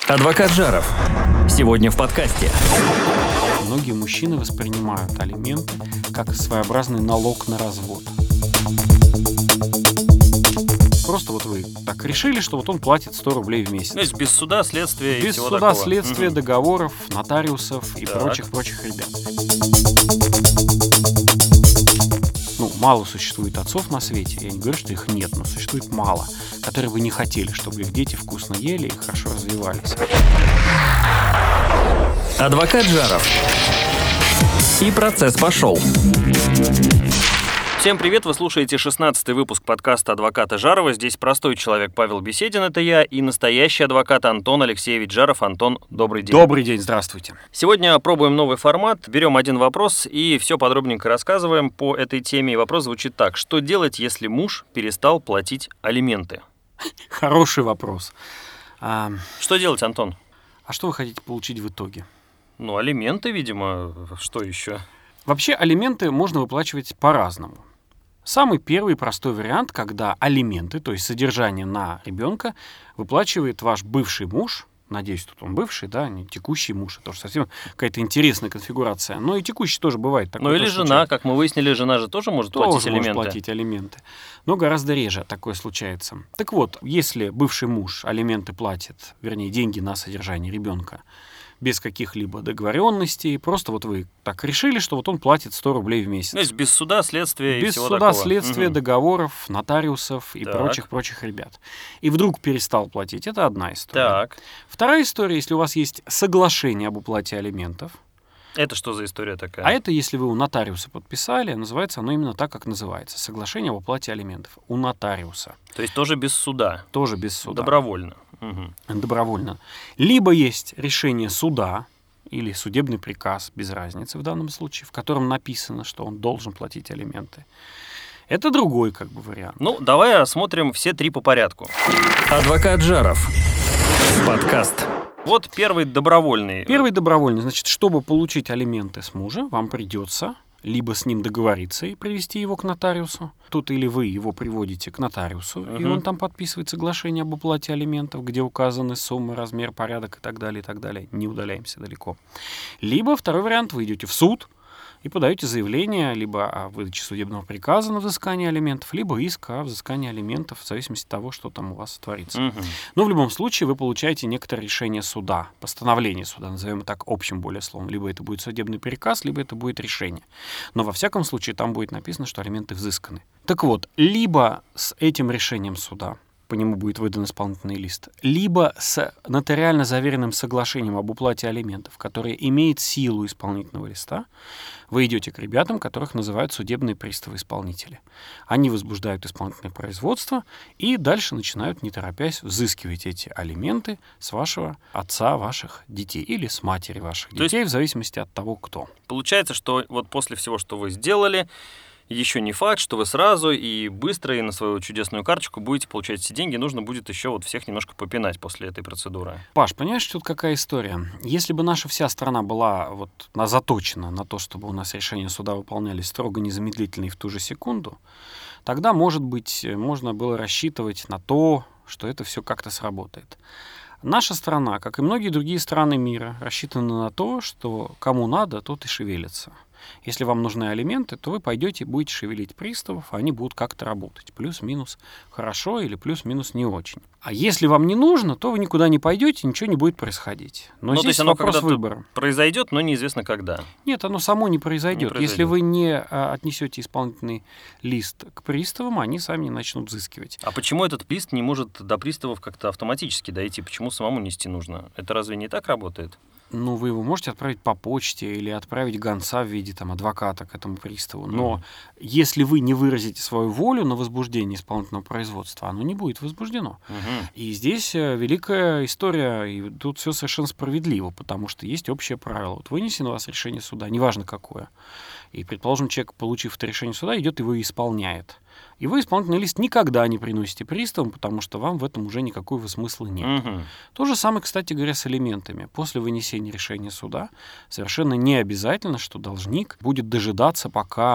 Адвокат Жаров. Сегодня в подкасте. Многие мужчины воспринимают алименты как своеобразный налог на развод. Просто вот вы так решили, что вот он платит 100 рублей в месяц. То есть без суда, следствия и без всего суда, такого. следствия, договоров, нотариусов и Так. прочих ребят. Мало существует отцов на свете. Я не говорю, что их нет, но существует мало, которые бы не хотели, чтобы их дети вкусно ели и хорошо развивались. Адвокат Жаров. И процесс пошел. Всем привет, вы слушаете 16-й выпуск подкаста «Адвоката Жарова». Здесь простой человек Павел Беседин, это я, и настоящий адвокат Антон Алексеевич Жаров. Антон, добрый день. Добрый день, здравствуйте. Сегодня пробуем новый формат, берем один вопрос и все подробненько рассказываем по этой теме. И вопрос звучит так: что делать, если муж перестал платить алименты? Хороший вопрос. Что делать, Антон? А что вы хотите получить в итоге? Алименты, видимо, что еще? Вообще алименты можно выплачивать по-разному. Самый первый простой вариант, когда алименты, то есть содержание на ребенка, выплачивает ваш бывший муж. Надеюсь, тут он бывший, да, не текущий муж. Это тоже совсем какая-то интересная конфигурация. Но и текущий тоже бывает. Такое или тоже жена, случается. как мы выяснили, жена же тоже может платить алименты. Может платить алименты. Но гораздо реже такое случается. Так вот, если бывший муж алименты платит, вернее, деньги на содержание ребенка, без каких-либо договоренностей, просто вот вы так решили, что вот он платит 100 рублей в месяц. То есть без суда, следствия и всего такого. Без суда, следствия, договоров, нотариусов и прочих ребят. И вдруг перестал платить. Это одна история. Так. Вторая история, если у вас есть соглашение об уплате алиментов. Это что за история такая? А это, если вы у нотариуса подписали, называется оно именно так, как называется. Соглашение об уплате алиментов у нотариуса. То есть тоже без суда? Тоже без суда. Добровольно. Добровольно. Либо есть решение суда или судебный приказ, без разницы в данном случае, в котором написано, что он должен платить алименты. Это другой вариант. Давай осмотрим все три по порядку. Адвокат Жаров. Подкаст. Вот первый добровольный. Первый добровольный. Значит, чтобы получить алименты с мужа, вам придется либо с ним договориться и привести его к нотариусу. Тут или вы его приводите к нотариусу, и он там подписывает соглашение об уплате алиментов, где указаны суммы, размер, порядок и так далее, и так далее. Не удаляемся далеко. Либо второй вариант, вы идете в суд и подаете заявление либо о выдаче судебного приказа на взыскание алиментов, либо иск о взыскании алиментов, в зависимости от того, что там у вас творится. Но в любом случае вы получаете некоторое решение суда, постановление суда, назовем это так общим более словом. Либо это будет судебный приказ, либо это будет решение. Но во всяком случае там будет написано, что алименты взысканы. Так вот, либо с этим решением суда по нему будет выдан исполнительный лист, либо с нотариально заверенным соглашением об уплате алиментов, которое имеет силу исполнительного листа, вы идете к ребятам, которых называют судебные приставы-исполнители. Они возбуждают исполнительное производство и дальше начинают, не торопясь, взыскивать эти алименты с вашего отца ваших детей или с матери ваших детей, в зависимости от того, кто. Получается, что вот после всего, что вы сделали, еще не факт, что вы сразу и быстро и на свою чудесную карточку будете получать все деньги. Нужно будет еще всех немножко попинать после этой процедуры. Паш, понимаешь, тут какая история? Если бы наша вся страна была заточена на то, чтобы у нас решения суда выполнялись строго, незамедлительно и в ту же секунду, тогда, может быть, можно было рассчитывать на то, что это все как-то сработает. Наша страна, как и многие другие страны мира, рассчитана на то, что кому надо, тот и шевелится. Если вам нужны алименты, то вы пойдете и будете шевелить приставов, а они будут как-то работать. Плюс-минус хорошо или плюс-минус не очень. А если вам не нужно, то вы никуда не пойдете, ничего не будет происходить. Но здесь вопрос выбора. Произойдет, но неизвестно когда. Нет, оно само не произойдет. Если вы не отнесете исполнительный лист к приставам, они сами не начнут взыскивать. А почему этот лист не может до приставов как-то автоматически дойти? Почему самому нести нужно? Это разве не так работает? Вы его можете отправить по почте или отправить гонца в виде адвоката к этому приставу. Но если вы не выразите свою волю на возбуждение исполнительного производства, оно не будет возбуждено. И здесь великая история, и тут все совершенно справедливо, потому что есть общее правило. Вынесено у вас решение суда, неважно какое. И, предположим, человек, получив это решение суда, идет его и исполняет. И вы исполнительный лист никогда не приносите приставам, потому что вам в этом уже никакого смысла нет. То же самое, кстати говоря, с алиментами. После вынесения решения суда совершенно не обязательно, что должник будет дожидаться, пока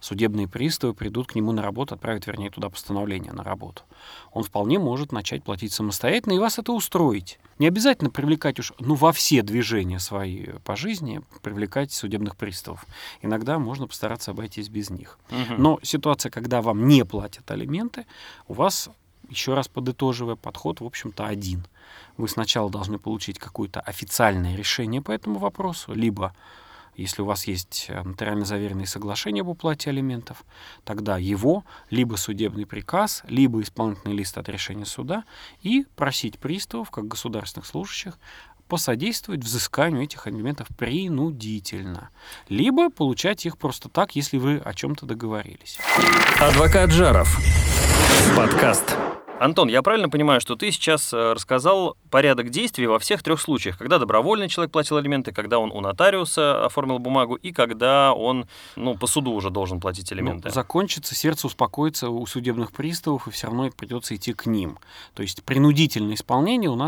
судебные приставы придут к нему на работу, отправят, вернее, туда постановление на работу. Он вполне может начать платить самостоятельно, и вас это устроить. Не обязательно привлекать уж, во все движения свои по жизни, привлекать судебных приставов. Иногда можно постараться обойтись без них. Но ситуация, когда вам не платят алименты, у вас, еще раз подытоживая, подход, в общем-то, один. Вы сначала должны получить какое-то официальное решение по этому вопросу, либо, если у вас есть нотариально заверенные соглашения об уплате алиментов, тогда его, либо судебный приказ, либо исполнительный лист от решения суда, и просить приставов, как государственных служащих, посодействовать взысканию этих алиментов принудительно, либо получать их просто так, если вы о чем-то договорились. Адвокат Жаров. Подкаст. Антон, я правильно понимаю, что ты сейчас рассказал порядок действий во всех 3 случаях, когда добровольный человек платил алименты, когда он у нотариуса оформил бумагу и когда он, по суду уже должен платить алименты? Закончится, сердце успокоится у судебных приставов, и все равно придется идти к ним. То есть принудительным исполнением у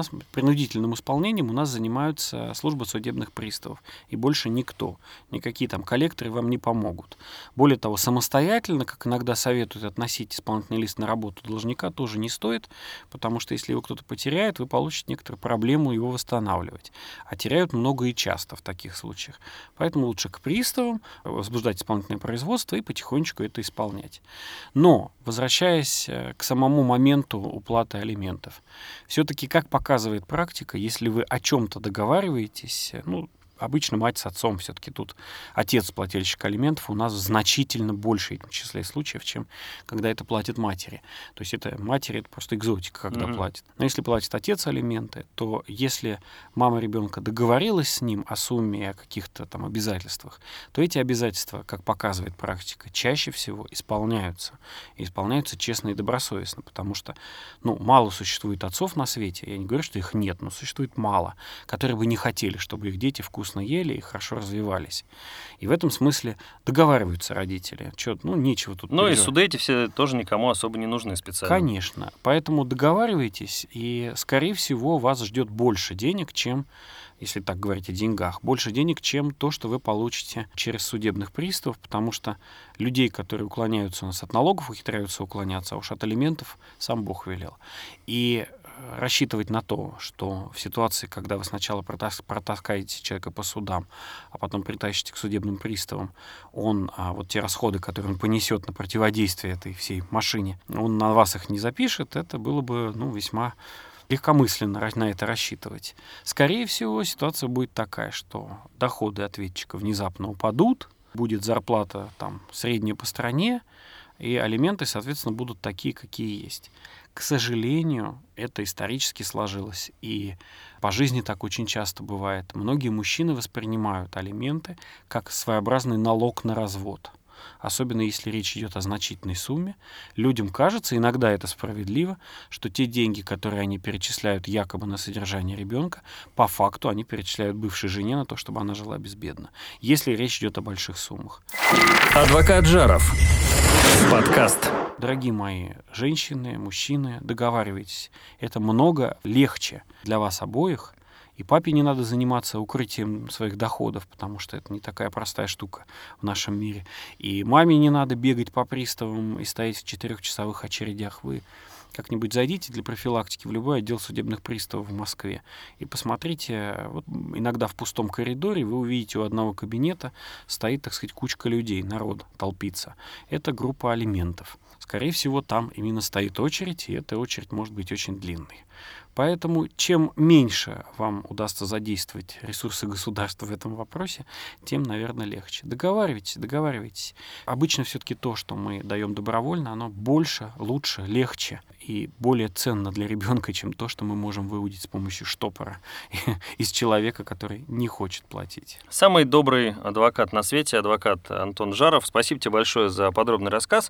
нас занимаются службы судебных приставов, и больше никто. Никакие там коллекторы вам не помогут. Более того, самостоятельно, как иногда советуют, относить исполнительный лист на работу должника тоже не стоит, потому что если его кто-то потеряет, вы получите некоторую проблему его восстанавливать. А теряют много и часто в таких случаях. Поэтому лучше к приставам возбуждать исполнительное производство и потихонечку это исполнять. Но, возвращаясь к самому моменту уплаты алиментов, все-таки, как показывает практика, если вы о чем-то договариваетесь, обычно мать с отцом, все-таки тут отец плательщик алиментов у нас в значительно большем числе случаев, чем когда это платят матери. То есть матери это просто экзотика, когда платят. Но если платит отец алименты, то если мама ребенка договорилась с ним о сумме и о каких-то там обязательствах, то эти обязательства, как показывает практика, чаще всего исполняются. И исполняются честно и добросовестно, потому что мало существует отцов на свете, я не говорю, что их нет, но существует мало, которые бы не хотели, чтобы их дети вкусно ели и хорошо развивались. И в этом смысле договариваются родители. Нечего тут переживать. И суды эти все тоже никому особо не нужны специально. Конечно. Поэтому договаривайтесь, и, скорее всего, вас ждет больше денег, чем, если так говорить о деньгах, больше денег, чем то, что вы получите через судебных приставов, потому что людей, которые уклоняются у нас от налогов, ухитряются уклоняться, а уж от алиментов сам Бог велел. И рассчитывать на то, что в ситуации, когда вы сначала протаскаете человека по судам, а потом притащите к судебным приставам, те расходы, которые он понесет на противодействие этой всей машине, он на вас их не запишет, это было бы весьма легкомысленно на это рассчитывать. Скорее всего, ситуация будет такая, что доходы ответчика внезапно упадут, будет зарплата средняя по стране, и алименты, соответственно, будут такие, какие есть. К сожалению, это исторически сложилось, и по жизни так очень часто бывает. Многие мужчины воспринимают алименты как своеобразный налог на развод. Особенно если речь идет о значительной сумме. Людям кажется, иногда это справедливо, что те деньги, которые они перечисляют якобы на содержание ребенка, по факту они перечисляют бывшей жене на то, чтобы она жила безбедно. Если речь идет о больших суммах. Адвокат Жаров. Подкаст. Дорогие мои женщины, мужчины, договаривайтесь. Это много легче для вас обоих. И папе не надо заниматься укрытием своих доходов, потому что это не такая простая штука в нашем мире. И маме не надо бегать по приставам и стоять в 4-часовых очередях. Вы как-нибудь зайдите для профилактики в любой отдел судебных приставов в Москве и посмотрите, иногда в пустом коридоре вы увидите у одного кабинета стоит, так сказать, кучка людей, народ толпится. Это группа алиментов. Скорее всего, там именно стоит очередь, и эта очередь может быть очень длинной. Поэтому чем меньше вам удастся задействовать ресурсы государства в этом вопросе, тем, наверное, легче. Договаривайтесь. Обычно все-таки то, что мы даем добровольно, оно больше, лучше, легче и более ценно для ребенка, чем то, что мы можем выудить с помощью штопора из человека, который не хочет платить. Самый добрый адвокат на свете, адвокат Антон Жаров. Спасибо тебе большое за подробный рассказ.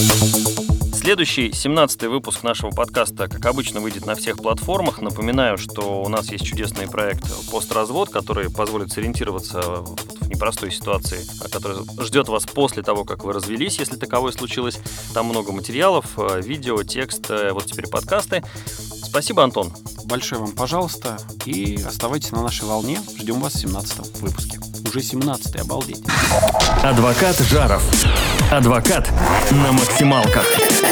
Следующий, 17-й выпуск нашего подкаста, как обычно, выйдет на всех платформах. Напоминаю, что у нас есть чудесный проект «Постразвод», который позволит сориентироваться в непростой ситуации, которая ждет вас после того, как вы развелись, если таковое случилось. Там много материалов, видео, текст, теперь подкасты. Спасибо, Антон. Большое вам пожалуйста, и оставайтесь на нашей волне. Ждем вас в 17-м выпуске. Уже уже 17-й, обалдеть. Адвокат Жаров. Адвокат на максималках.